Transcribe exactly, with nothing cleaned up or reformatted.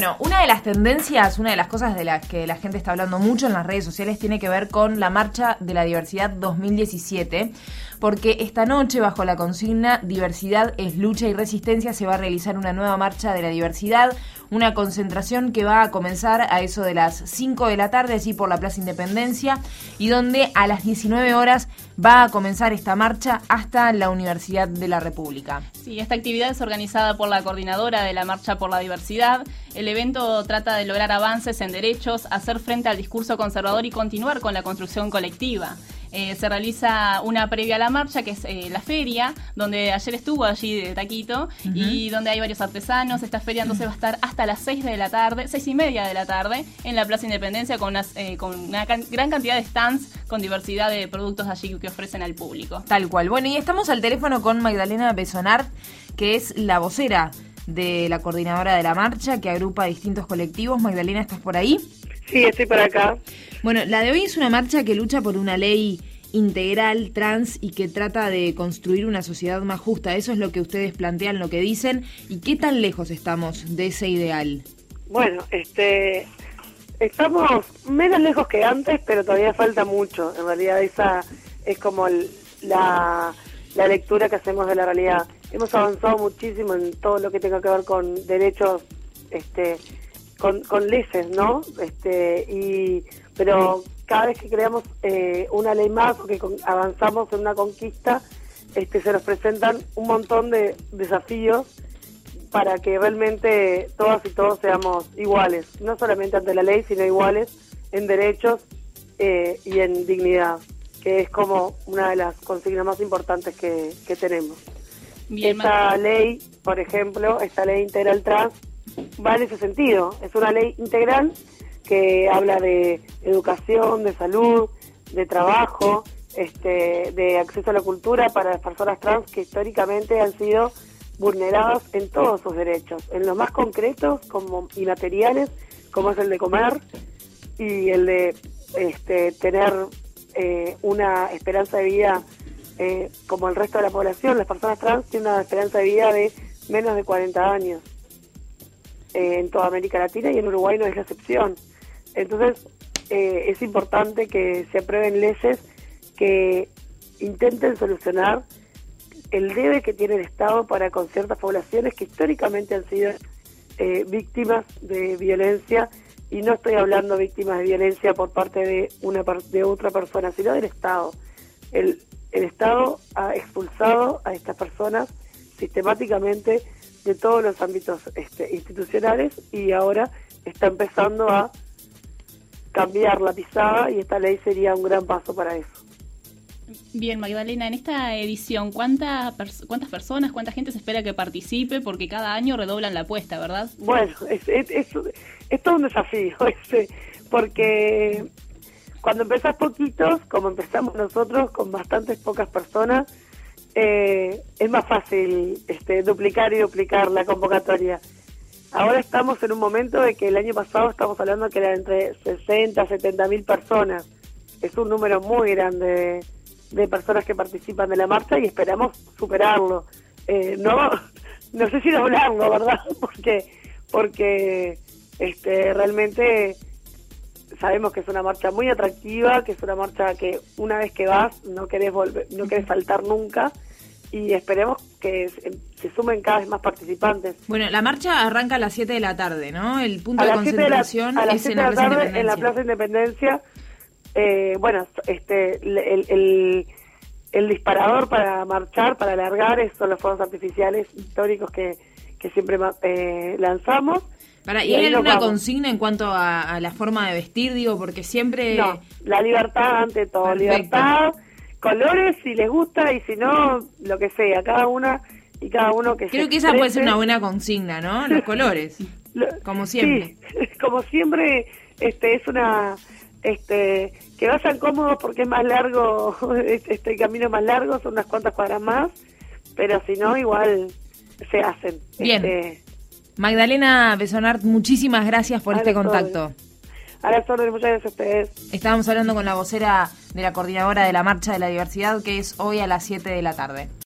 Bueno, una de las tendencias, una de las cosas de las que la gente está hablando mucho en las redes sociales tiene que ver con la Marcha de la Diversidad dos mil diecisiete, porque esta noche, bajo la consigna Diversidad es lucha y resistencia, se va a realizar una nueva Marcha de la Diversidad, una concentración que va a comenzar a eso de las cinco de la tarde, así por la Plaza Independencia, y donde a las diecinueve horas va a comenzar esta marcha hasta la Universidad de la República. Sí, esta actividad es organizada por la coordinadora de la Marcha por la Diversidad. El evento trata de lograr avances en derechos, hacer frente al discurso conservador y continuar con la construcción colectiva. Eh, se realiza una previa a la marcha, que es eh, la feria, donde ayer estuvo allí de Taquito, uh-huh. y donde hay varios artesanos. Esta feria entonces va a estar hasta las seis de la tarde, seis y media de la tarde, en la Plaza Independencia, con, unas, eh, con una can- gran cantidad de stands con diversidad de productos allí que ofrecen al público. Tal cual. Bueno, y estamos al teléfono con Magdalena Besonart, que es la vocera de la coordinadora de la marcha, que agrupa distintos colectivos. Magdalena, ¿estás por ahí? Sí, estoy por acá. Bueno, la de hoy es una marcha que lucha por una ley integral, trans, y que trata de construir una sociedad más justa. Eso es lo que ustedes plantean, lo que dicen. ¿Y qué tan lejos estamos de ese ideal? Bueno, este, estamos menos lejos que antes, pero todavía falta mucho. En realidad esa es como el, la, la lectura que hacemos de la realidad. Hemos avanzado muchísimo en todo lo que tenga que ver con derechos, este, con, con leyes, ¿no? Este, y pero cada vez que creamos eh, una ley más o que con, avanzamos en una conquista, este, se nos presentan un montón de desafíos para que realmente todas y todos seamos iguales, no solamente ante la ley, sino iguales en derechos eh, y en dignidad, que es como una de las consignas más importantes que, que tenemos. Bien, esta ley, por ejemplo, esta ley integral trans, va en ese sentido. Es una ley integral que habla de educación, de salud, de trabajo, este, de acceso a la cultura para las personas trans que históricamente han sido vulneradas en todos sus derechos, en los más concretos como y materiales, como es el de comer y el de este, tener eh, una esperanza de vida eh, como el resto de la población. Las personas trans tienen una esperanza de vida de menos de cuarenta años eh, en toda América Latina, y en Uruguay no es la excepción. Entonces eh, es importante que se aprueben leyes que intenten solucionar el debe que tiene el Estado para con ciertas poblaciones que históricamente han sido eh, víctimas de violencia, y no estoy hablando víctimas de violencia por parte de una de otra persona, sino del Estado. El, el Estado ha expulsado a estas personas sistemáticamente de todos los ámbitos este, institucionales, y ahora está empezando a cambiar la pisada, y esta ley sería un gran paso para eso. Bien, Magdalena, en esta edición, ¿cuánta pers- ¿cuántas personas, cuánta gente se espera que participe? Porque cada año redoblan la apuesta, ¿verdad? Bueno, es, es, es, es todo un desafío, este, porque cuando empezás poquitos, como empezamos nosotros, con bastantes pocas personas, eh, es más fácil este, duplicar y duplicar la convocatoria. Ahora estamos en un momento de que el año pasado estamos hablando que eran entre sesenta, setenta mil personas. Es un número muy grande de, de personas que participan de la marcha, y esperamos superarlo. Eh, no, no sé si doblarlo, ¿verdad? Porque, porque este, realmente sabemos que es una marcha muy atractiva, que es una marcha que una vez que vas no querés volver, no querés faltar nunca. Y esperemos que se, se sumen cada vez más participantes. Bueno, la marcha arranca a las siete de la tarde, ¿no? El punto de concentración a la, a es en la Plaza Independencia. En la Plaza Independencia. Eh, bueno, este, el, el, el disparador para marchar, para alargar, son los fuegos artificiales históricos que, que siempre eh, lanzamos. Para, ¿Y hay alguna consigna en cuanto a, a la forma de vestir, digo, porque siempre... No, la libertad ante todo, Perfecto. Libertad... colores si les gusta, y si no, lo que sea, cada una y cada uno que Creo se que esa exprese. puede ser una buena consigna, ¿no? Los colores, lo, como siempre. Sí, como siempre, este es una, este que vayan cómodos porque es más largo, este camino más largo, son unas cuantas cuadras más, pero si no, igual se hacen. Bien. Este, Magdalena Besonart, muchísimas gracias por este contacto. A las órdenes, muchas gracias a ustedes. Estábamos hablando con la vocera de la coordinadora de la Marcha de la Diversidad, que es hoy a las siete de la tarde.